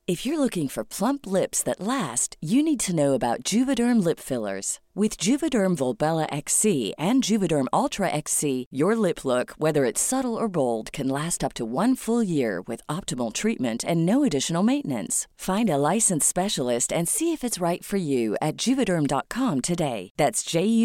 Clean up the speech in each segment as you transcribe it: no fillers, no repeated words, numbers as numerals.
If you're looking for plump lips that last, you need to know about Juvederm lip fillers. With Juvederm Volbella XC and Juvederm Ultra XC, your lip look, whether it's subtle or bold, can last up to 1 full year with optimal treatment and no additional maintenance. Find a licensed specialist and see if it's right for you at Juvederm.com today. That's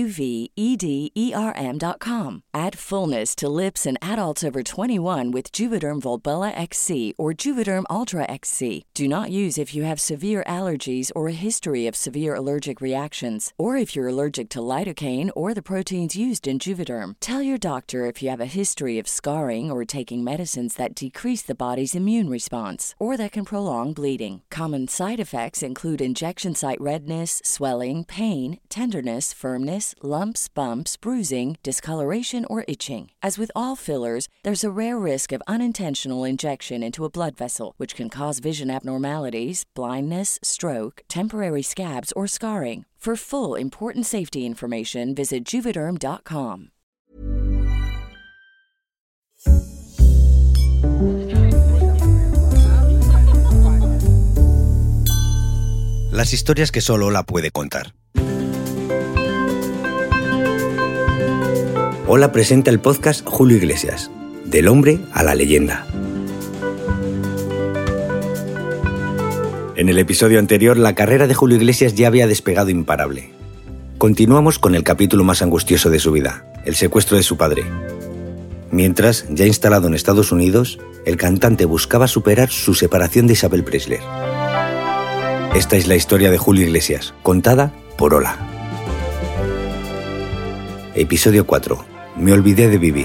JUVEDERM.com. Add fullness to lips in adults over 21 with Juvederm Volbella XC or Juvederm Ultra XC. Do not use if you have severe allergies or a history of severe allergic reactions, or if you're allergic to lidocaine or the proteins used in Juvederm. Tell your doctor if you have a history of scarring or taking medicines that decrease the body's immune response or that can prolong bleeding. Common side effects include injection site redness, swelling, pain, tenderness, firmness, lumps, bumps, bruising, discoloration, or itching. As with all fillers, there's a rare risk of unintentional injection into a blood vessel, which can cause vision abnormalities, blindness, stroke, temporary scabs, or scarring. For full, important safety information, visit Juvederm.com. Las historias que solo Ola puede contar. Ola presenta el podcast Julio Iglesias, del hombre a la leyenda. En el episodio anterior, la carrera de Julio Iglesias ya había despegado imparable. Continuamos con el capítulo más angustioso de su vida, el secuestro de su padre. Mientras, ya instalado en Estados Unidos, el cantante buscaba superar su separación de Isabel Preisler. Esta es la historia de Julio Iglesias, contada por Ola. Episodio 4. Me olvidé de vivir.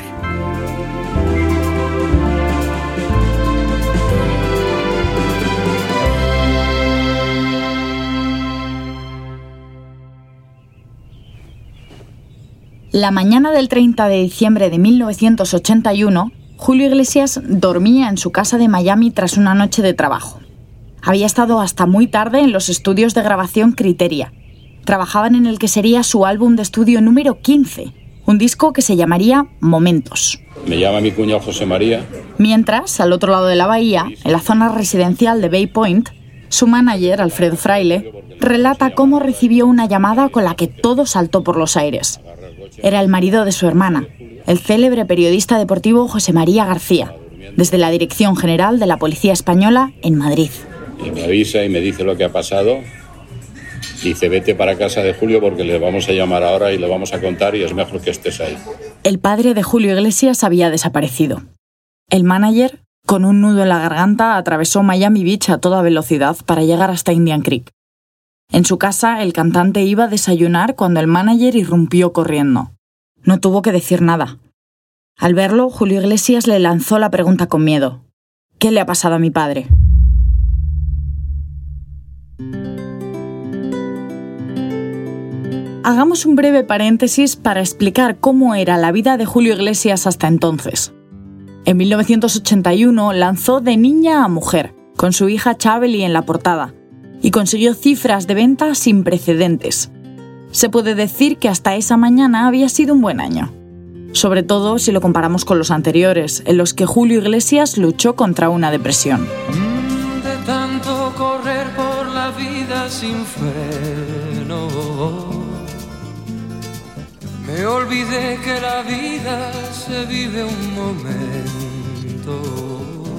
La mañana del 30 de diciembre de 1981, Julio Iglesias dormía en su casa de Miami tras una noche de trabajo. Había estado hasta muy tarde en los estudios de grabación Criteria. Trabajaban en el que sería su álbum de estudio número 15, un disco que se llamaría Momentos. Me llama mi cuñado José María. Mientras, al otro lado de la bahía, en la zona residencial de Bay Point, su manager, Alfredo Fraile, relata cómo recibió una llamada con la que todo saltó por los aires. Era el marido de su hermana, el célebre periodista deportivo José María García, desde la Dirección General de la Policía Española en Madrid. Y me avisa y me dice lo que ha pasado. Dice, vete para casa de Julio porque le vamos a llamar ahora y le vamos a contar y es mejor que estés ahí. El padre de Julio Iglesias había desaparecido. El manager, con un nudo en la garganta, atravesó Miami Beach a toda velocidad para llegar hasta Indian Creek. En su casa, el cantante iba a desayunar cuando el manager irrumpió corriendo. No tuvo que decir nada. Al verlo, Julio Iglesias le lanzó la pregunta con miedo. ¿Qué le ha pasado a mi padre? Hagamos un breve paréntesis para explicar cómo era la vida de Julio Iglesias hasta entonces. En 1981 lanzó De niña a mujer, con su hija Chabeli en la portada, y consiguió cifras de venta sin precedentes. Se puede decir que hasta esa mañana había sido un buen año. Sobre todo si lo comparamos con los anteriores, en los que Julio Iglesias luchó contra una depresión. De tanto correr por la vida sin freno, me olvidé que la vida se vive un momento.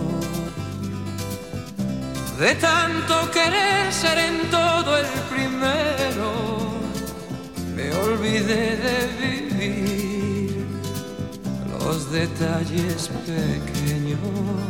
De tanto querer ser en todo el primero, me olvidé de vivir los detalles pequeños.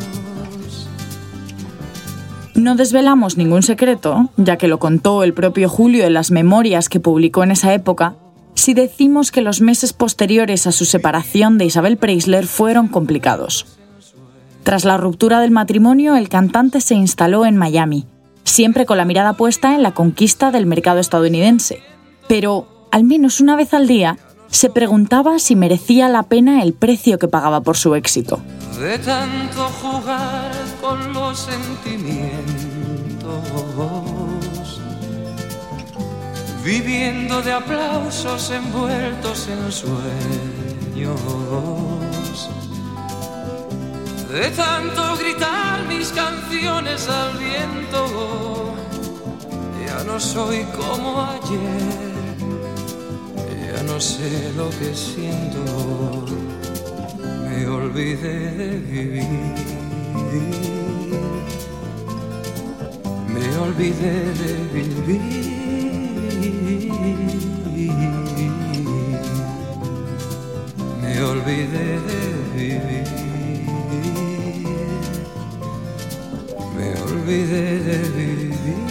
No desvelamos ningún secreto, ya que lo contó el propio Julio en las memorias que publicó en esa época, si decimos que los meses posteriores a su separación de Isabel Preisler fueron complicados. Tras la ruptura del matrimonio, el cantante se instaló en Miami, siempre con la mirada puesta en la conquista del mercado estadounidense. Pero, al menos una vez al día, se preguntaba si merecía la pena el precio que pagaba por su éxito. De tanto jugar con los sentimientos, viviendo de aplausos envueltos en sueños, de tanto gritar mis canciones al viento, no soy como ayer, ya no sé lo que siento, me olvidé de vivir, me olvidé de vivir, me olvidé de vivir, me olvidé de vivir.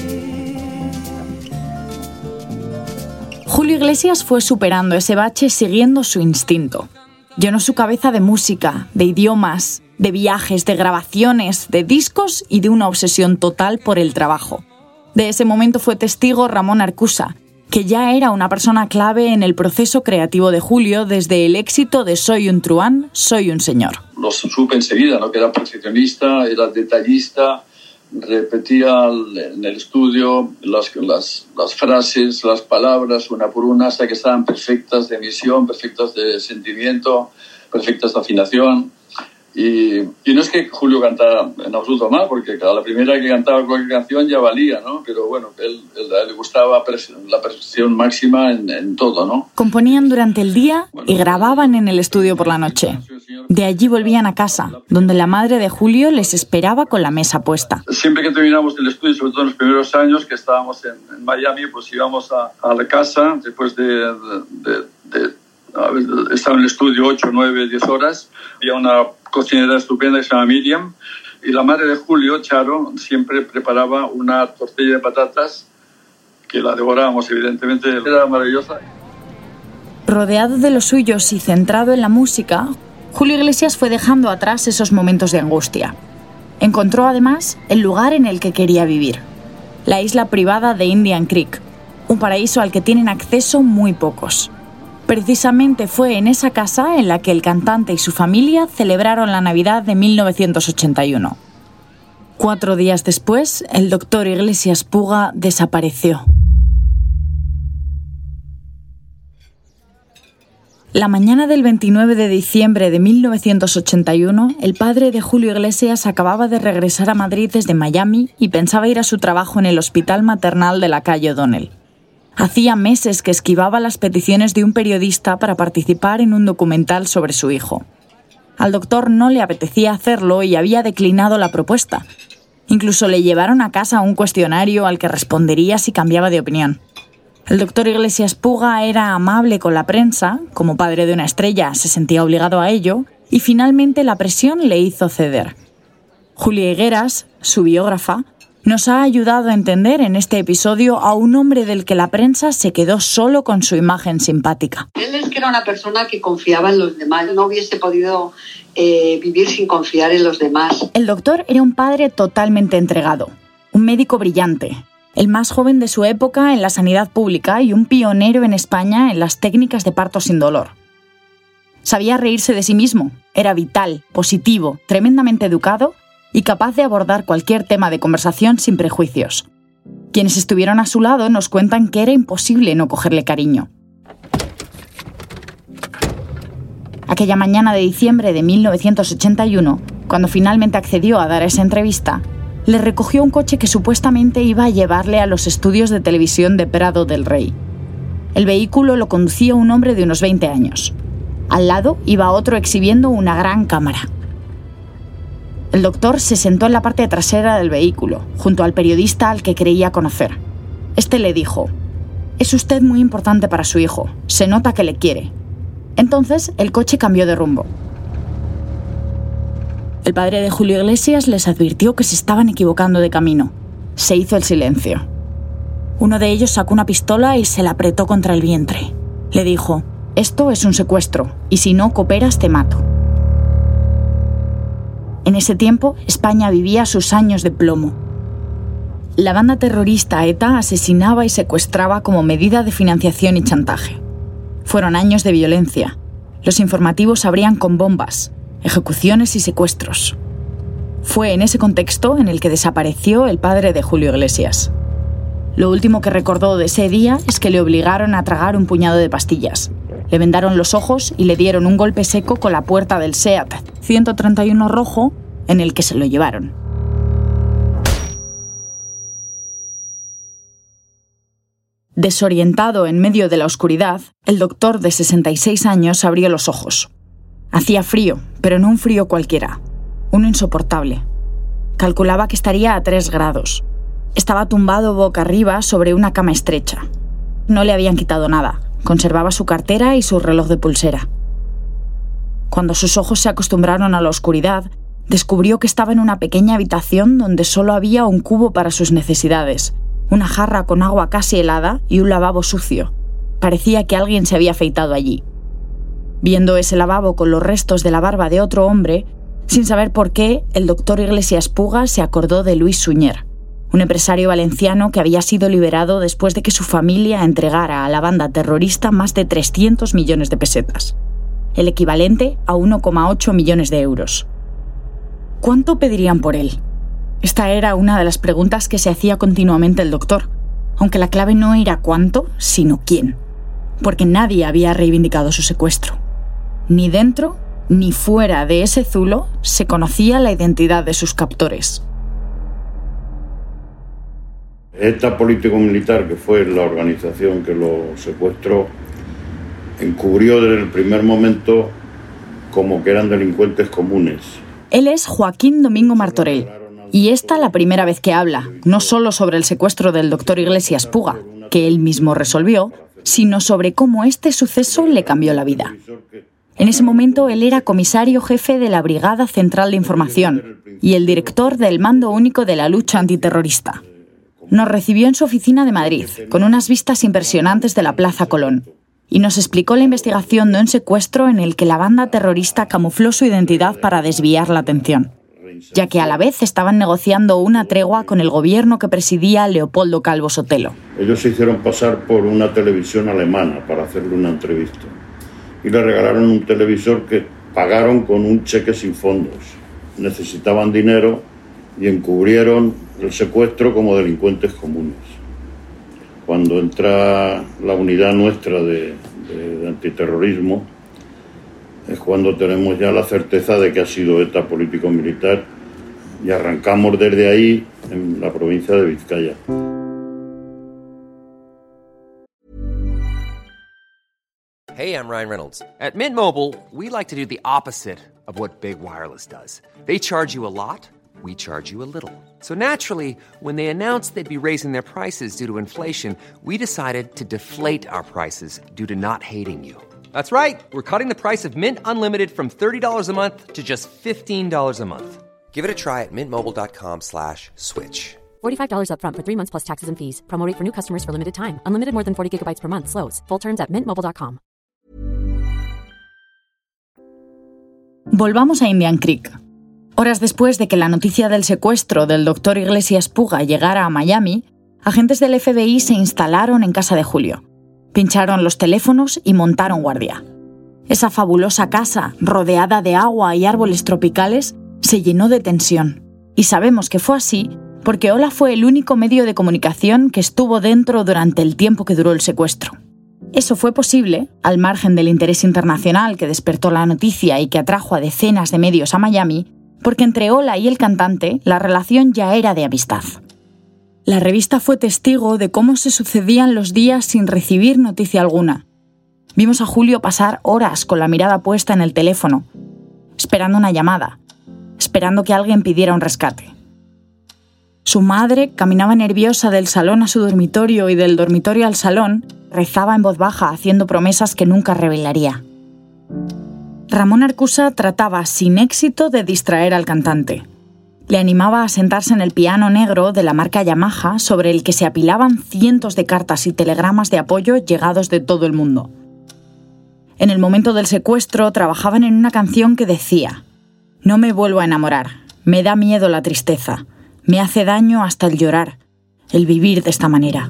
Julio Iglesias fue superando ese bache siguiendo su instinto. Llenó su cabeza de música, de idiomas, de viajes, de grabaciones, de discos y de una obsesión total por el trabajo. De ese momento fue testigo Ramón Arcusa, que ya era una persona clave en el proceso creativo de Julio desde el éxito de Soy un truán, soy un señor. Lo supe enseguida, ¿no? Que era perfeccionista, era detallista, repetía en el estudio las frases, las palabras, una por una, hasta que estaban perfectas de emisión, perfectas de sentimiento, perfectas de afinación. Y no es que Julio cantara en absoluto mal, porque a la primera que cantaba cualquier canción ya valía, ¿no? Pero bueno, él le gustaba la perfección máxima en todo, ¿no? Componían durante el día y grababan en el estudio por la noche. De allí volvían a casa, donde la madre de Julio les esperaba con la mesa puesta. Siempre que terminábamos el estudio, sobre todo en los primeros años que estábamos en Miami, pues íbamos a la casa después de estar en el estudio 8, 9, 10 horas. Había una cocinera estupenda que se llama Miriam, y la madre de Julio, Charo, siempre preparaba una tortilla de patatas que la devorábamos, evidentemente, era maravillosa. Rodeado de los suyos y centrado en la música, Julio Iglesias fue dejando atrás esos momentos de angustia. Encontró además el lugar en el que quería vivir, la isla privada de Indian Creek, un paraíso al que tienen acceso muy pocos. Precisamente fue en esa casa en la que el cantante y su familia celebraron la Navidad de 1981. 4 días después, el doctor Iglesias Puga desapareció. La mañana del 29 de diciembre de 1981, el padre de Julio Iglesias acababa de regresar a Madrid desde Miami y pensaba ir a su trabajo en el hospital maternal de la calle O'Donnell. Hacía meses que esquivaba las peticiones de un periodista para participar en un documental sobre su hijo. Al doctor no le apetecía hacerlo y había declinado la propuesta. Incluso le llevaron a casa un cuestionario al que respondería si cambiaba de opinión. El doctor Iglesias Puga era amable con la prensa, como padre de una estrella se sentía obligado a ello, y finalmente la presión le hizo ceder. Julia Higueras, su biógrafa, nos ha ayudado a entender en este episodio a un hombre del que la prensa se quedó solo con su imagen simpática. Él es que era una persona que confiaba en los demás, no hubiese podido vivir sin confiar en los demás. El doctor era un padre totalmente entregado, un médico brillante, el más joven de su época en la sanidad pública y un pionero en España en las técnicas de parto sin dolor. Sabía reírse de sí mismo, era vital, positivo, tremendamente educado y capaz de abordar cualquier tema de conversación sin prejuicios. Quienes estuvieron a su lado nos cuentan que era imposible no cogerle cariño. Aquella mañana de diciembre de 1981, cuando finalmente accedió a dar esa entrevista, le recogió un coche que supuestamente iba a llevarle a los estudios de televisión de Prado del Rey. El vehículo lo conducía un hombre de unos 20 años. Al lado iba otro exhibiendo una gran cámara. El doctor se sentó en la parte trasera del vehículo, junto al periodista al que creía conocer. Este le dijo: «Es usted muy importante para su hijo, se nota que le quiere». Entonces el coche cambió de rumbo. El padre de Julio Iglesias les advirtió que se estaban equivocando de camino. Se hizo el silencio. Uno de ellos sacó una pistola y se la apretó contra el vientre. Le dijo: «Esto es un secuestro, y si no cooperas te mato». En ese tiempo, España vivía sus años de plomo. La banda terrorista ETA asesinaba y secuestraba como medida de financiación y chantaje. Fueron años de violencia. Los informativos abrían con bombas, ejecuciones y secuestros. Fue en ese contexto en el que desapareció el padre de Julio Iglesias. Lo último que recordó de ese día es que le obligaron a tragar un puñado de pastillas. Le vendaron los ojos y le dieron un golpe seco con la puerta del SEAT 131 rojo en el que se lo llevaron. Desorientado en medio de la oscuridad, el doctor de 66 años abrió los ojos. Hacía frío, pero no un frío cualquiera, uno insoportable. Calculaba que estaría a 3 grados. Estaba tumbado boca arriba sobre una cama estrecha. No le habían quitado nada, conservaba su cartera y su reloj de pulsera. Cuando sus ojos se acostumbraron a la oscuridad, descubrió que estaba en una pequeña habitación donde solo había un cubo para sus necesidades, una jarra con agua casi helada y un lavabo sucio. Parecía que alguien se había afeitado allí. Viendo ese lavabo con los restos de la barba de otro hombre, sin saber por qué, el doctor Iglesias Puga se acordó de Luis Suñer, un empresario valenciano que había sido liberado después de que su familia entregara a la banda terrorista más de 300 millones de pesetas, el equivalente a 1,8 millones de euros. ¿Cuánto pedirían por él? Esta era una de las preguntas que se hacía continuamente el doctor, aunque la clave no era cuánto, sino quién, porque nadie había reivindicado su secuestro. Ni dentro ni fuera de ese zulo se conocía la identidad de sus captores. ETA político-militar, que fue la organización que lo secuestró, encubrió desde el primer momento como que eran delincuentes comunes. Él es Joaquín Domingo Martorell, y esta la primera vez que habla, no solo sobre el secuestro del doctor Iglesias Puga, que él mismo resolvió, sino sobre cómo este suceso le cambió la vida. En ese momento él era comisario jefe de la Brigada Central de Información y el director del Mando Único de la Lucha Antiterrorista. Nos recibió en su oficina de Madrid, con unas vistas impresionantes de la Plaza Colón, y nos explicó la investigación de un secuestro en el que la banda terrorista camufló su identidad para desviar la atención, ya que a la vez estaban negociando una tregua con el gobierno que presidía Leopoldo Calvo Sotelo. Ellos se hicieron pasar por una televisión alemana para hacerle una entrevista y le regalaron un televisor que pagaron con un cheque sin fondos. Necesitaban dinero y encubrieron el secuestro como delincuentes comunes. Cuando entra la unidad nuestra de antiterrorismo, es cuando tenemos ya la certeza de que ha sido ETA político-militar y arrancamos desde ahí en la provincia de Vizcaya. Hey, I'm Ryan Reynolds. At Mint Mobile, we like to do the opposite of what Big Wireless does. They charge you a lot, we charge you a little. So naturally, when they announced they'd be raising their prices due to inflation, we decided to deflate our prices due to not hating you. That's right. We're cutting the price of Mint Unlimited from $30 a month to just $15 a month. Give it a try at mintmobile.com/switch. $45 up front for 3 months plus taxes and fees. Promo rate for new customers for limited time. Unlimited more than 40 gigabytes per month. Slows full terms at mintmobile.com. Volvamos a Indian Creek. Horas después de que la noticia del secuestro del doctor Iglesias Puga llegara a Miami, agentes del FBI se instalaron en casa de Julio. Pincharon los teléfonos y montaron guardia. Esa fabulosa casa, rodeada de agua y árboles tropicales, se llenó de tensión. Y sabemos que fue así porque Ola fue el único medio de comunicación que estuvo dentro durante el tiempo que duró el secuestro. Eso fue posible, al margen del interés internacional que despertó la noticia y que atrajo a decenas de medios a Miami, porque entre Ola y el cantante la relación ya era de amistad. La revista fue testigo de cómo se sucedían los días sin recibir noticia alguna. Vimos a Julio pasar horas con la mirada puesta en el teléfono, esperando una llamada, esperando que alguien pidiera un rescate. Su madre caminaba nerviosa del salón a su dormitorio y del dormitorio al salón, rezaba en voz baja haciendo promesas que nunca revelaría. Ramón Arcusa trataba sin éxito de distraer al cantante. Le animaba a sentarse en el piano negro de la marca Yamaha sobre el que se apilaban cientos de cartas y telegramas de apoyo llegados de todo el mundo. En el momento del secuestro trabajaban en una canción que decía: «No me vuelvo a enamorar, me da miedo la tristeza, me hace daño hasta el llorar, el vivir de esta manera».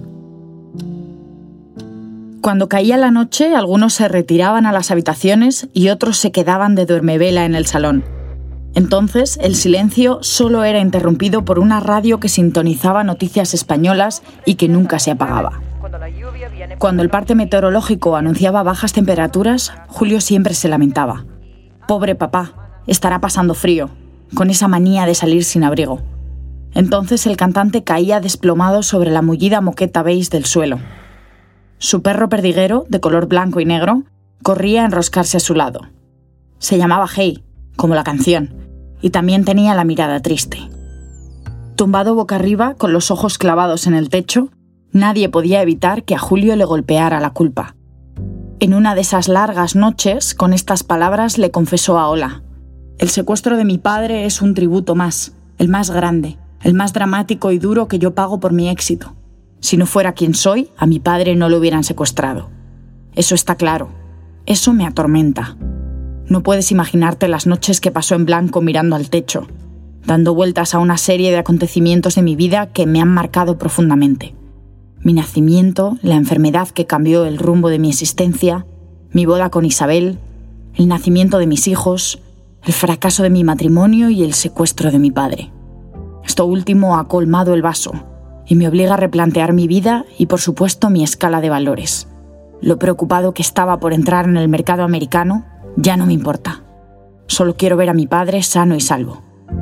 Cuando caía la noche, algunos se retiraban a las habitaciones y otros se quedaban de duermevela en el salón. Entonces, el silencio solo era interrumpido por una radio que sintonizaba noticias españolas y que nunca se apagaba. Cuando el parte meteorológico anunciaba bajas temperaturas, Julio siempre se lamentaba. «Pobre papá, estará pasando frío, con esa manía de salir sin abrigo». Entonces el cantante caía desplomado sobre la mullida moqueta beige del suelo. Su perro perdiguero, de color blanco y negro, corría a enroscarse a su lado. Se llamaba Hey, como la canción, y también tenía la mirada triste. Tumbado boca arriba, con los ojos clavados en el techo, nadie podía evitar que a Julio le golpeara la culpa. En una de esas largas noches, con estas palabras le confesó a Ola: «El secuestro de mi padre es un tributo más, el más grande, el más dramático y duro que yo pago por mi éxito. Si no fuera quien soy, a mi padre no lo hubieran secuestrado. Eso está claro. Eso me atormenta. No puedes imaginarte las noches que pasó en blanco mirando al techo, dando vueltas a una serie de acontecimientos de mi vida que me han marcado profundamente. Mi nacimiento, la enfermedad que cambió el rumbo de mi existencia, mi boda con Isabel, el nacimiento de mis hijos, el fracaso de mi matrimonio y el secuestro de mi padre. Esto último ha colmado el vaso y me obliga a replantear mi vida y, por supuesto, mi escala de valores. Lo preocupado que estaba por entrar en el mercado americano ya no me importa. Solo quiero ver a mi padre sano y salvo».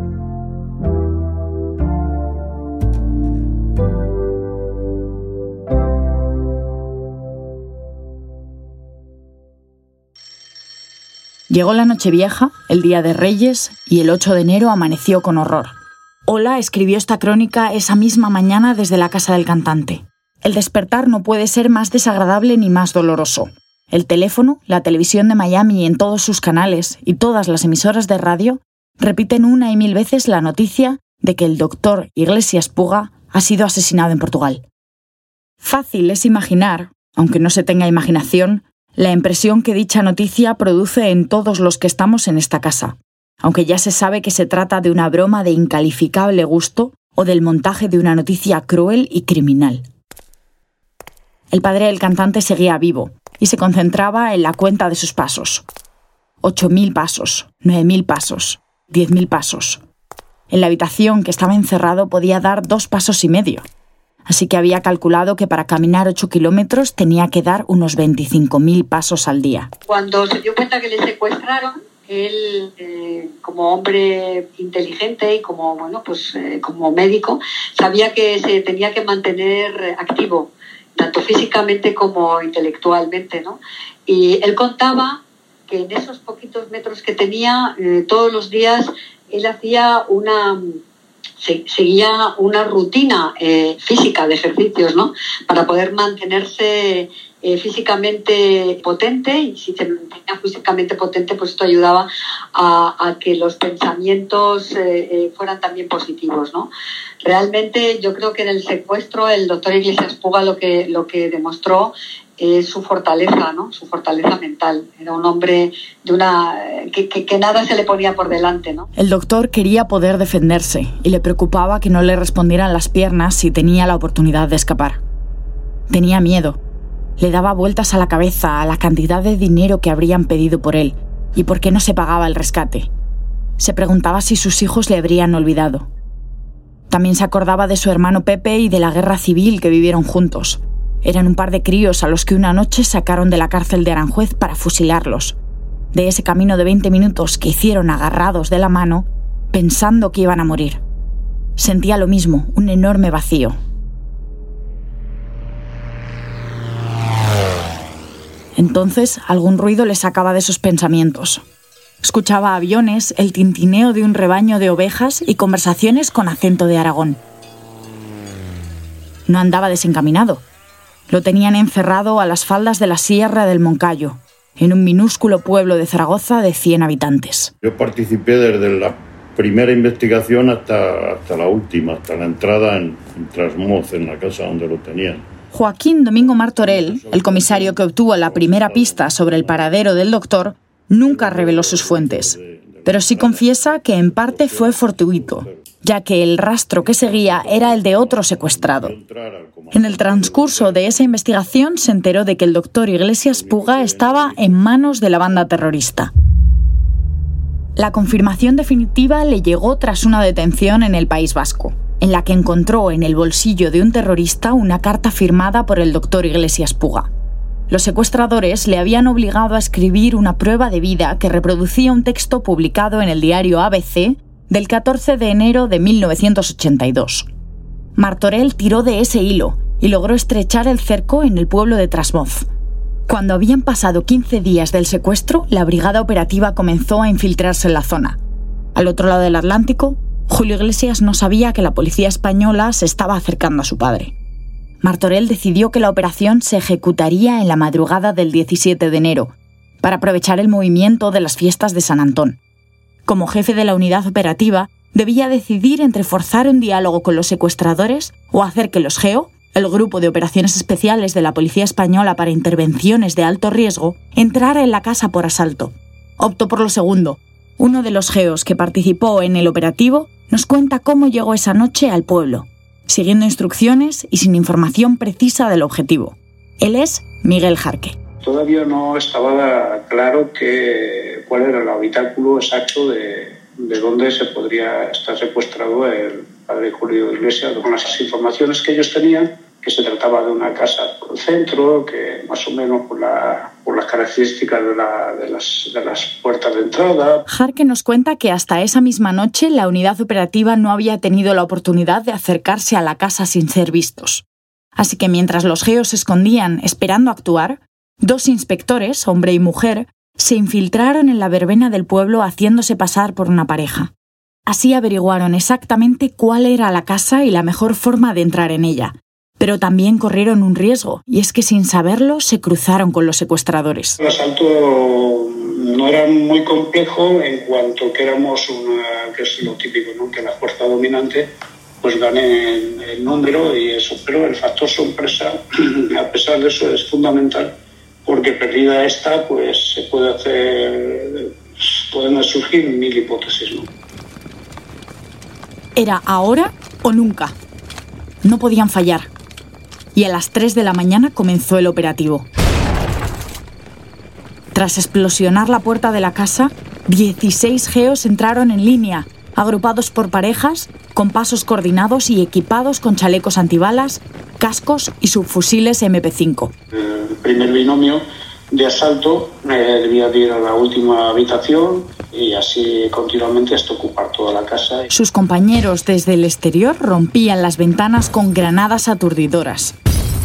Llegó la Nochevieja, el Día de Reyes, y el 8 de enero amaneció con horror. Ola escribió esta crónica esa misma mañana desde la casa del cantante. El despertar no puede ser más desagradable ni más doloroso. El teléfono, la televisión de Miami en todos sus canales y todas las emisoras de radio repiten una y mil veces la noticia de que el doctor Iglesias Puga ha sido asesinado en Portugal. Fácil es imaginar, aunque no se tenga imaginación, la impresión que dicha noticia produce en todos los que estamos en esta casa, aunque ya se sabe que se trata de una broma de incalificable gusto o del montaje de una noticia cruel y criminal. El padre del cantante seguía vivo y se concentraba en la cuenta de sus pasos. 8.000 pasos, 9.000 pasos, 10.000 pasos. En la habitación que estaba encerrado podía dar 2 pasos y medio. Así que había calculado que para caminar 8 kilómetros tenía que dar unos 25.000 pasos al día. Cuando se dio cuenta que le secuestraron, él, como hombre inteligente y como médico, sabía que se tenía que mantener activo, tanto físicamente como intelectualmente, ¿no? Y él contaba que en esos poquitos metros que tenía, todos los días, él seguía una rutina física de ejercicios, ¿no? Para poder mantenerse físicamente potente, y si se mantenía físicamente potente, pues esto ayudaba a que los pensamientos fueran también positivos, ¿no? Realmente yo creo que en el secuestro el doctor Iglesias Puga lo que demostró es su fortaleza, ¿no? Su fortaleza mental. Era un hombre que nada se le ponía por delante, ¿no? El doctor quería poder defenderse y le preocupaba que no le respondieran las piernas si tenía la oportunidad de escapar. Tenía miedo. Le daba vueltas a la cabeza a la cantidad de dinero que habrían pedido por él y por qué no se pagaba el rescate. Se preguntaba si sus hijos le habrían olvidado. También se acordaba de su hermano Pepe y de la guerra civil que vivieron juntos. Eran un par de críos a los que una noche sacaron de la cárcel de Aranjuez para fusilarlos. De ese camino de 20 minutos que hicieron agarrados de la mano, pensando que iban a morir. Sentía lo mismo, un enorme vacío. Entonces, algún ruido le sacaba de esos pensamientos. Escuchaba aviones, el tintineo de un rebaño de ovejas y conversaciones con acento de Aragón. No andaba desencaminado. Lo tenían encerrado a las faldas de la Sierra del Moncayo, en un minúsculo pueblo de Zaragoza de 100 habitantes. Yo participé desde la primera investigación hasta la última, hasta la entrada en Trasmoz, en la casa donde lo tenían. Joaquín Domingo Martorell, el comisario que obtuvo la primera pista sobre el paradero del doctor, nunca reveló sus fuentes, pero sí confiesa que en parte fue fortuito, ya que el rastro que seguía era el de otro secuestrado. En el transcurso de esa investigación se enteró de que el doctor Iglesias Puga estaba en manos de la banda terrorista. La confirmación definitiva le llegó tras una detención en el País Vasco, en la que encontró en el bolsillo de un terrorista una carta firmada por el doctor Iglesias Puga. Los secuestradores le habían obligado a escribir una prueba de vida que reproducía un texto publicado en el diario ABC del 14 de enero de 1982. Martorell tiró de ese hilo y logró estrechar el cerco en el pueblo de Trasmoz. Cuando habían pasado 15 días del secuestro, la brigada operativa comenzó a infiltrarse en la zona. Al otro lado del Atlántico, Julio Iglesias no sabía que la policía española se estaba acercando a su padre. Martorell decidió que la operación se ejecutaría en la madrugada del 17 de enero, para aprovechar el movimiento de las fiestas de San Antón. Como jefe de la unidad operativa, debía decidir entre forzar un diálogo con los secuestradores o hacer que los GEO, el Grupo de Operaciones Especiales de la Policía Española para Intervenciones de Alto Riesgo, entrara en la casa por asalto. Optó por lo segundo. Uno de los GEOs que participó en el operativo nos cuenta cómo llegó esa noche al pueblo, siguiendo instrucciones y sin información precisa del objetivo. Él es Miguel Jarque. Todavía no estaba claro cuál era el habitáculo exacto de dónde se podría estar secuestrado el padre Julio Iglesias. Con las informaciones que ellos tenían, que se trataba de una casa por el centro, que más o menos por las características de las puertas de entrada. Jarque nos cuenta que hasta esa misma noche la unidad operativa no había tenido la oportunidad de acercarse a la casa sin ser vistos. Así que mientras los GEOs se escondían esperando actuar, 2 inspectores, hombre y mujer, se infiltraron en la verbena del pueblo haciéndose pasar por una pareja. Así averiguaron exactamente cuál era la casa y la mejor forma de entrar en ella. Pero también corrieron un riesgo, y es que sin saberlo se cruzaron con los secuestradores. El asalto no era muy complejo en cuanto que éramos que es lo típico, ¿no? Que la fuerza dominante pues gane el número y eso. Pero el factor sorpresa, a pesar de eso, es fundamental, porque perdida esta, pues pueden surgir 1000 hipótesis, ¿no? Era ahora o nunca. No podían fallar. Y a las 3 de la mañana comenzó el operativo. Tras explosionar la puerta de la casa, 16 GEOs entraron en línea, agrupados por parejas, con pasos coordinados y equipados con chalecos antibalas, cascos y subfusiles MP5. El primer binomio de asalto debía de ir a la última habitación y así continuamente hasta ocupar toda la casa. Sus compañeros desde el exterior rompían las ventanas con granadas aturdidoras.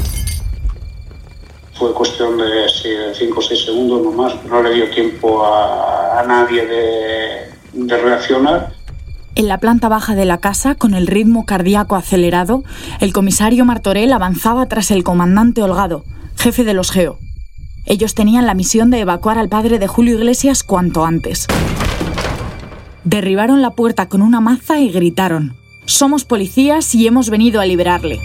Fue cuestión de 5 o 6 segundos nomás, no le dio tiempo a nadie de reaccionar. En la planta baja de la casa, con el ritmo cardíaco acelerado, el comisario Martorell avanzaba tras el comandante Holgado, jefe de los GEO. Ellos tenían la misión de evacuar al padre de Julio Iglesias cuanto antes. Derribaron la puerta con una maza y gritaron: «Somos policías y hemos venido a liberarle».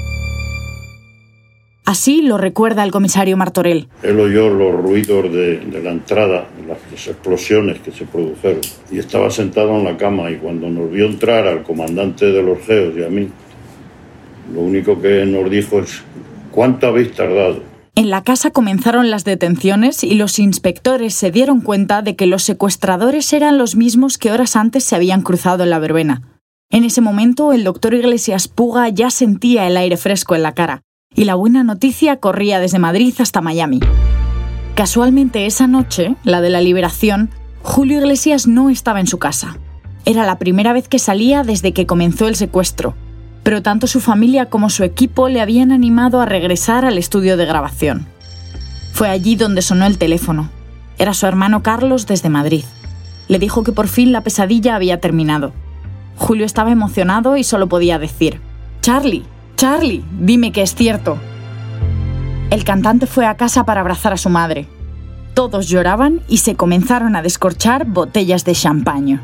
Así lo recuerda el comisario Martorell. Él oyó los ruidos de la entrada, las explosiones que se produjeron, y estaba sentado en la cama, y cuando nos vio entrar al comandante de los GEOs y a mí, lo único que nos dijo es: «¿Cuánto habéis tardado?». En la casa comenzaron las detenciones y los inspectores se dieron cuenta de que los secuestradores eran los mismos que horas antes se habían cruzado en la verbena. En ese momento, el doctor Iglesias Puga ya sentía el aire fresco en la cara, y la buena noticia corría desde Madrid hasta Miami. Casualmente esa noche, la de la liberación, Julio Iglesias no estaba en su casa. Era la primera vez que salía desde que comenzó el secuestro, pero tanto su familia como su equipo le habían animado a regresar al estudio de grabación. Fue allí donde sonó el teléfono. Era su hermano Carlos desde Madrid. Le dijo que por fin la pesadilla había terminado. Julio estaba emocionado y solo podía decir: «Charlie, Charlie, dime que es cierto». El cantante fue a casa para abrazar a su madre. Todos lloraban y se comenzaron a descorchar botellas de champaña.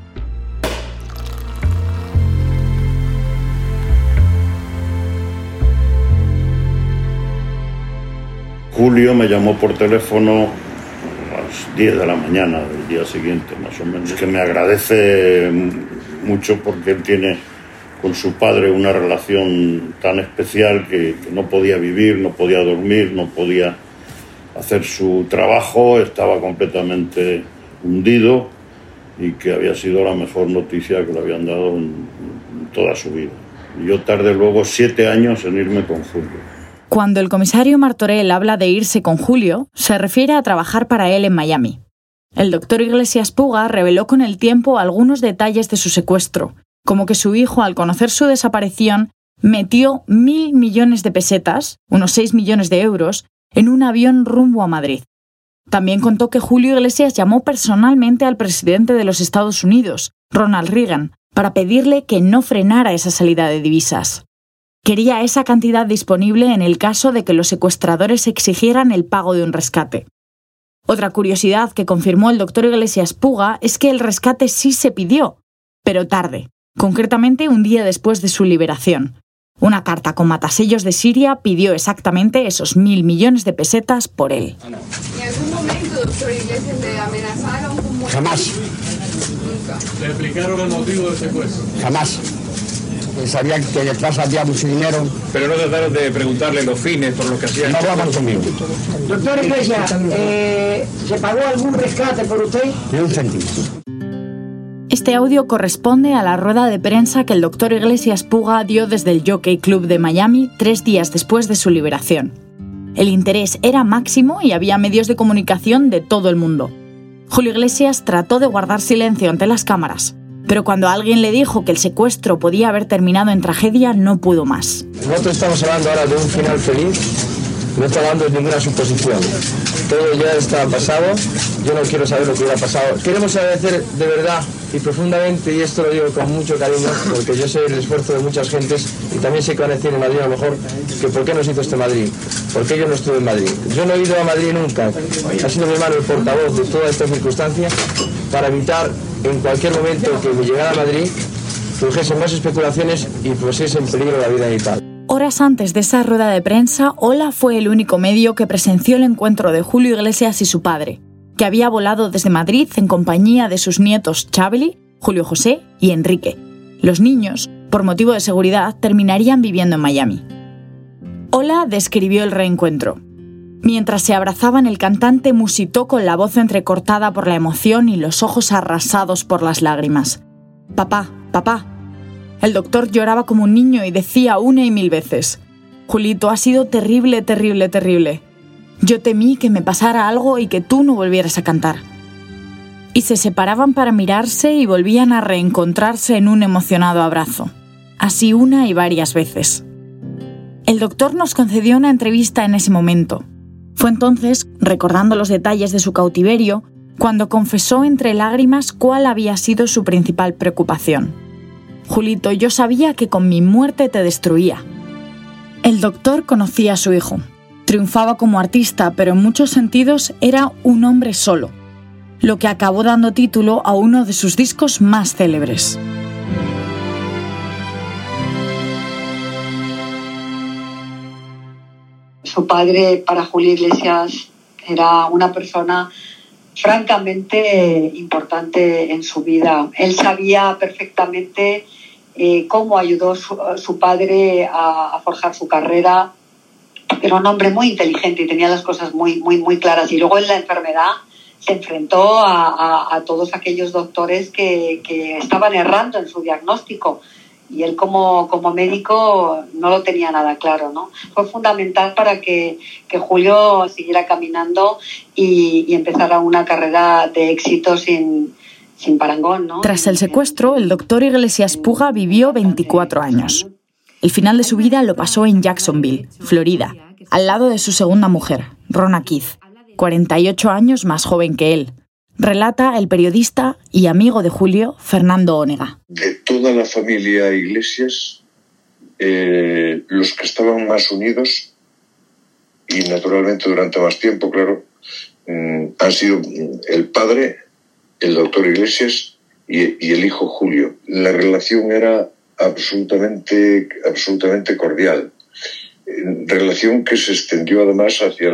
Julio me llamó por teléfono a las 10 de la mañana del día siguiente, más o menos, que me agradece mucho porque él tiene con su padre una relación tan especial que no podía vivir, no podía dormir, no podía hacer su trabajo, estaba completamente hundido, y que había sido la mejor noticia que le habían dado en toda su vida. Y yo tardé luego 7 años en irme con Julio. Cuando el comisario Martorell habla de irse con Julio, se refiere a trabajar para él en Miami. El doctor Iglesias Puga reveló con el tiempo algunos detalles de su secuestro, como que su hijo, al conocer su desaparición, metió 1.000 millones de pesetas, unos 6 millones de euros, en un avión rumbo a Madrid. También contó que Julio Iglesias llamó personalmente al presidente de los Estados Unidos, Ronald Reagan, para pedirle que no frenara esa salida de divisas. Quería esa cantidad disponible en el caso de que los secuestradores exigieran el pago de un rescate. Otra curiosidad que confirmó el doctor Iglesias Puga es que el rescate sí se pidió, pero tarde, concretamente un día después de su liberación. Una carta con matasellos de Siria pidió exactamente esos 1.000 millones de pesetas por él. ¿En algún momento, doctor Iglesias, le amenazaron con muerte? Jamás. Nunca. ¿Le explicaron el motivo del secuestro? Jamás. Sabía que detrás había mucho dinero. Pero no trataron de preguntarle los fines por lo que hacían. No hablaban conmigo. Doctor Iglesias, ¿se pagó algún rescate por usted? Ni un céntimo. Este audio corresponde a la rueda de prensa que el doctor Iglesias Puga dio desde el Jockey Club de Miami 3 días después de su liberación. El interés era máximo y había medios de comunicación de todo el mundo. Julio Iglesias trató de guardar silencio ante las cámaras, pero cuando alguien le dijo que el secuestro podía haber terminado en tragedia, no pudo más. Nosotros estamos hablando ahora de un final feliz, no está hablando de ninguna suposición. Todo ya está pasado, yo no quiero saber lo que hubiera pasado. Queremos agradecer de verdad y profundamente, y esto lo digo con mucho cariño, porque yo sé el esfuerzo de muchas gentes y también sé que van a decir en Madrid a lo mejor que por qué nos hizo este Madrid, por qué yo no estuve en Madrid. Yo no he ido a Madrid nunca, ha sido mi hermano el portavoz de toda esta circunstancia para evitar en cualquier momento que me llegara a Madrid surgiesen más especulaciones y pusiese en peligro la vida de mi padre. Horas antes de esa rueda de prensa, Hola fue el único medio que presenció el encuentro de Julio Iglesias y su padre, que había volado desde Madrid en compañía de sus nietos Chabeli, Julio José y Enrique. Los niños, por motivo de seguridad, terminarían viviendo en Miami. Hola describió el reencuentro. Mientras se abrazaban, el cantante musitó con la voz entrecortada por la emoción y los ojos arrasados por las lágrimas. «Papá, papá». El doctor lloraba como un niño y decía 1 y 1000 veces: «Julito, ha sido terrible, terrible, terrible. Yo temí que me pasara algo y que tú no volvieras a cantar». Y se separaban para mirarse y volvían a reencontrarse en un emocionado abrazo. Así una y varias veces. El doctor nos concedió una entrevista en ese momento. Fue entonces, recordando los detalles de su cautiverio, cuando confesó entre lágrimas cuál había sido su principal preocupación. «Julito, yo sabía que con mi muerte te destruía». El doctor conocía a su hijo. Triunfaba como artista, pero en muchos sentidos era un hombre solo, lo que acabó dando título a uno de sus discos más célebres. Su padre, para Julio Iglesias, era una persona francamente importante en su vida. Él sabía perfectamente cómo ayudó su padre a forjar su carrera. Era un hombre muy inteligente y tenía las cosas muy, muy, muy claras. Y luego en la enfermedad se enfrentó a todos aquellos doctores que estaban errando en su diagnóstico. Y él como médico no lo tenía nada claro, ¿no? Fue fundamental para que Julio siguiera caminando y empezara una carrera de éxito sin parangón, ¿no? Tras el secuestro, el doctor Iglesias Puga vivió 24 años. El final de su vida lo pasó en Jacksonville, Florida, al lado de su segunda mujer, Rona Keith, 48 años más joven que él. Relata el periodista y amigo de Julio, Fernando Onega. De toda la familia Iglesias, los que estaban más unidos, y naturalmente durante más tiempo, claro, han sido el padre, el doctor Iglesias y el hijo Julio. La relación era absolutamente cordial. Relación que se extendió además hacia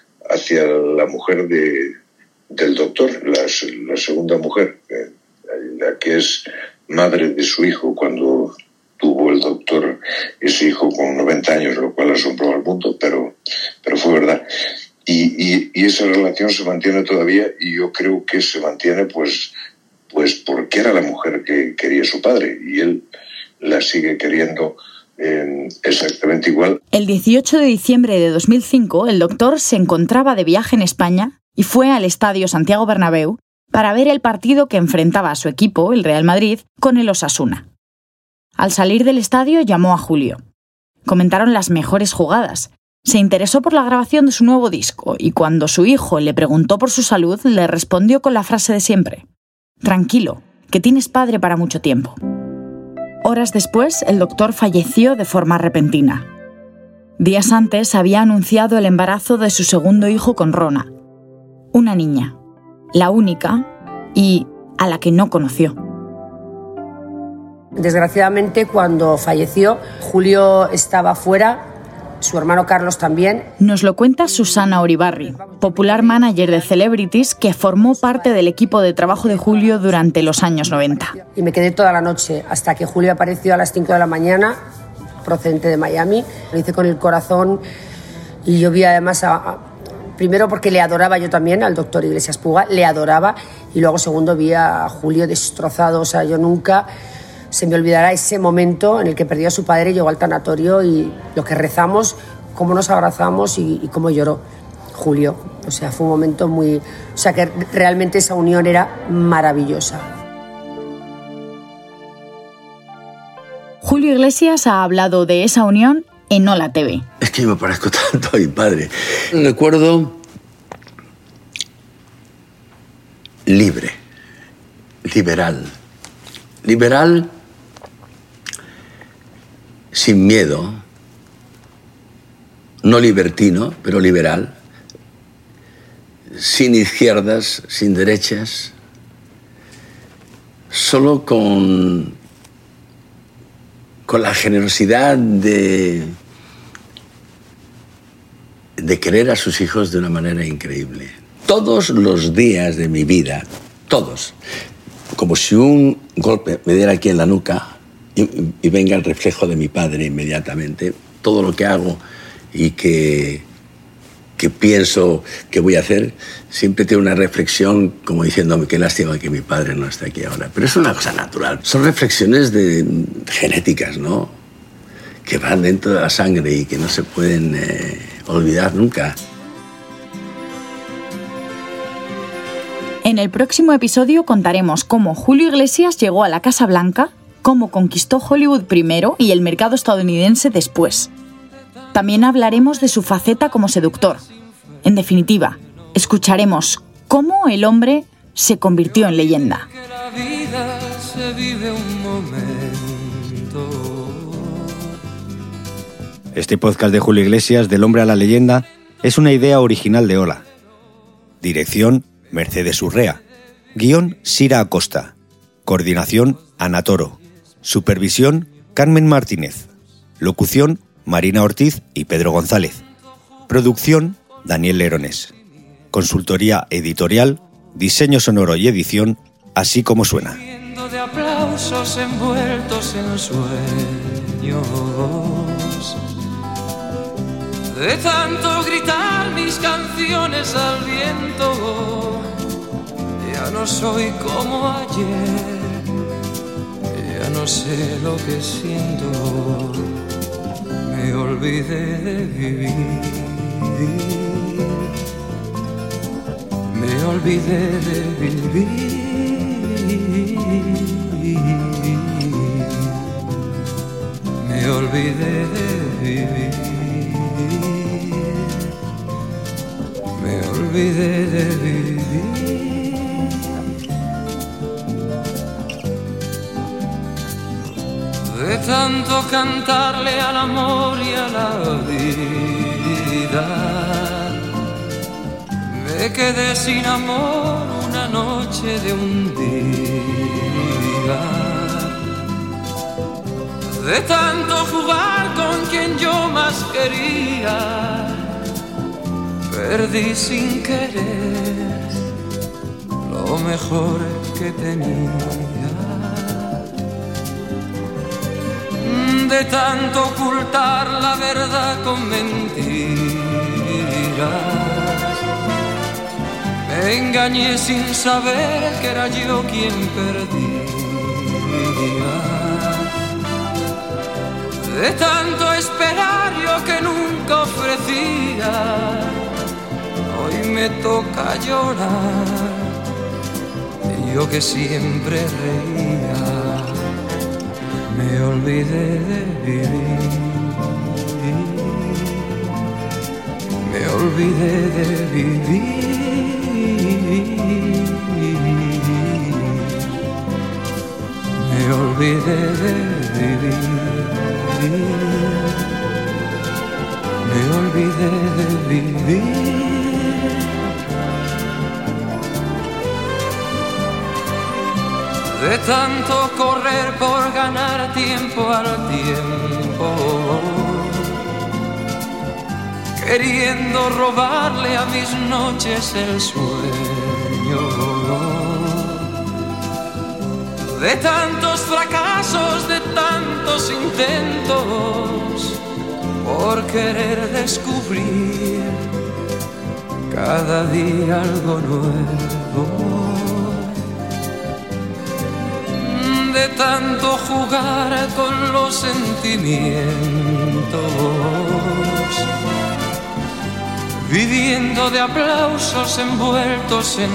la mujer del doctor, la segunda mujer, la que es madre de su hijo cuando tuvo el doctor ese hijo con 90 años, lo cual asombró al mundo, pero fue verdad. Y esa relación se mantiene todavía, y yo creo que se mantiene pues porque era la mujer que quería su padre, y él la sigue queriendo exactamente igual. El 18 de diciembre de 2005, el doctor se encontraba de viaje en España y fue al estadio Santiago Bernabéu para ver el partido que enfrentaba a su equipo, el Real Madrid, con el Osasuna. Al salir del estadio llamó a Julio. Comentaron las mejores jugadas. Se interesó por la grabación de su nuevo disco y cuando su hijo le preguntó por su salud, le respondió con la frase de siempre: «Tranquilo, que tienes padre para mucho tiempo». Horas después, el doctor falleció de forma repentina. Días antes había anunciado el embarazo de su segundo hijo con Rona, una niña, la única y a la que no conoció. Desgraciadamente, cuando falleció, Julio estaba fuera, su hermano Carlos también. Nos lo cuenta Susana Oribarri, popular manager de Celebrities que formó parte del equipo de trabajo de Julio durante los años 90. Y me quedé toda la noche hasta que Julio apareció a las 5 de la mañana, procedente de Miami. Lo hice con el corazón y yo vi además primero porque le adoraba yo también al doctor Iglesias Puga, le adoraba, y luego segundo vi a Julio destrozado. O sea, yo nunca se me olvidará ese momento en el que perdió a su padre, llegó al tanatorio y lo que rezamos, cómo nos abrazamos y cómo lloró Julio. O sea, fue un momento muy... O sea, que realmente esa unión era maravillosa. Julio Iglesias ha hablado de esa unión en Hola TV. Es que yo me parezco tanto a mi padre. Recuerdo libre, liberal, sin miedo, no libertino, pero liberal, sin izquierdas, sin derechas, solo con la generosidad de querer a sus hijos de una manera increíble. Todos los días de mi vida, todos, como si un golpe me diera aquí en la nuca y venga el reflejo de mi padre inmediatamente. Todo lo que hago y que pienso que voy a hacer siempre tiene una reflexión como diciéndome qué lástima que mi padre no esté aquí ahora. Pero es una cosa natural. Son reflexiones genéticas, ¿no? Que van dentro de la sangre y que no se pueden olvidar nunca. En el próximo episodio contaremos cómo Julio Iglesias llegó a la Casa Blanca, cómo conquistó Hollywood primero y el mercado estadounidense después. También hablaremos de su faceta como seductor. En definitiva, escucharemos cómo el hombre se convirtió en leyenda. La vida se vive un momento. Este podcast de Julio Iglesias, Del hombre a la leyenda, es una idea original de Hola. Dirección: Mercedes Urrea. Guión: Sira Acosta. Coordinación: Ana Toro. Supervisión: Carmen Martínez. Locución: Marina Ortiz y Pedro González. Producción: Daniel Lerones. Consultoría editorial, diseño sonoro y edición, Así como suena. De aplausos envueltos en sueños. De tanto gritar mis canciones al viento, ya no soy como ayer, ya no sé lo que siento, me olvidé de vivir, me olvidé de vivir, me olvidé de vivir. Me olvidé de vivir. De tanto cantarle al amor y a la vida, me quedé sin amor una noche de un día. De tanto jugar con quien yo más quería, perdí sin querer lo mejor que tenía. De tanto ocultar la verdad con mentiras, me engañé sin saber que era yo quien perdía. De tanto esperar yo que nunca ofrecía, hoy me toca llorar, yo que siempre reía, me olvidé de vivir. olvidé de vivir, me olvidé de vivir, me olvidé de vivir. De tanto correr por ganar tiempo al tiempo, queriendo robarle a mis noches el sueño. De tantos fracasos, de tantos intentos, por querer descubrir cada día algo nuevo. De tanto jugar con los sentimientos, viviendo de aplausos envueltos en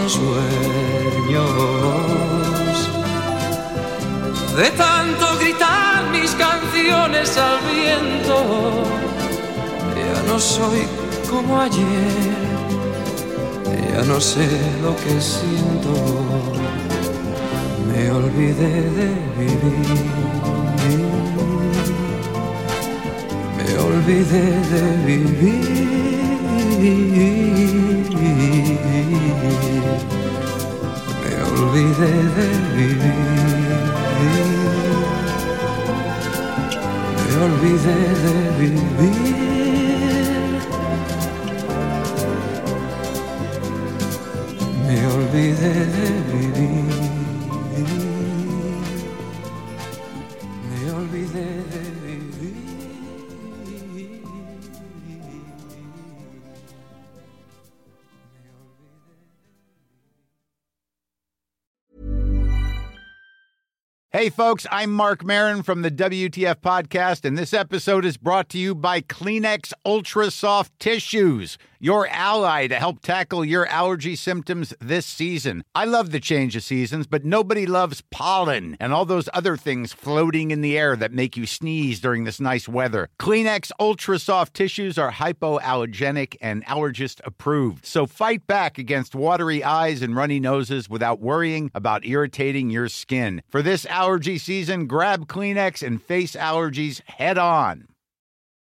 sueños. De tanto gritar mis canciones al viento, ya no soy como ayer, ya no sé lo que siento. Me olvidé de vivir, me olvidé de vivir, me olvidé de vivir, me olvidé de vivir, me olvidé de vivir. Hey, folks, I'm Mark Maron from the WTF Podcast, and this episode is brought to you by Kleenex Ultra Soft Tissues, your ally to help tackle your allergy symptoms this season. I love the change of seasons, but nobody loves pollen and all those other things floating in the air that make you sneeze during this nice weather. Kleenex Ultra Soft Tissues are hypoallergenic and allergist approved, so fight back against watery eyes and runny noses without worrying about irritating your skin. For this allergy season, grab Kleenex and face allergies head on.